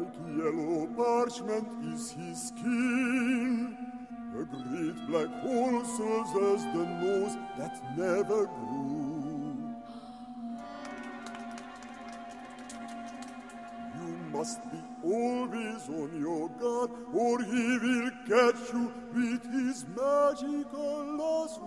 Like yellow parchment is his skin. A great black hole serves as the nose that never grew. You must be always on your guard, or he will catch you with his magical lasso.